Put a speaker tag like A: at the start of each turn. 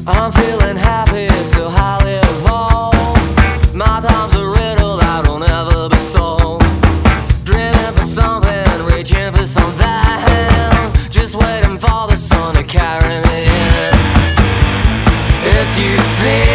A: I'm feeling happy, so highly evolved. My time's a riddle that will never be solved. Dreaming for something, reaching for something, just waiting for the sun to carry me in. If you feel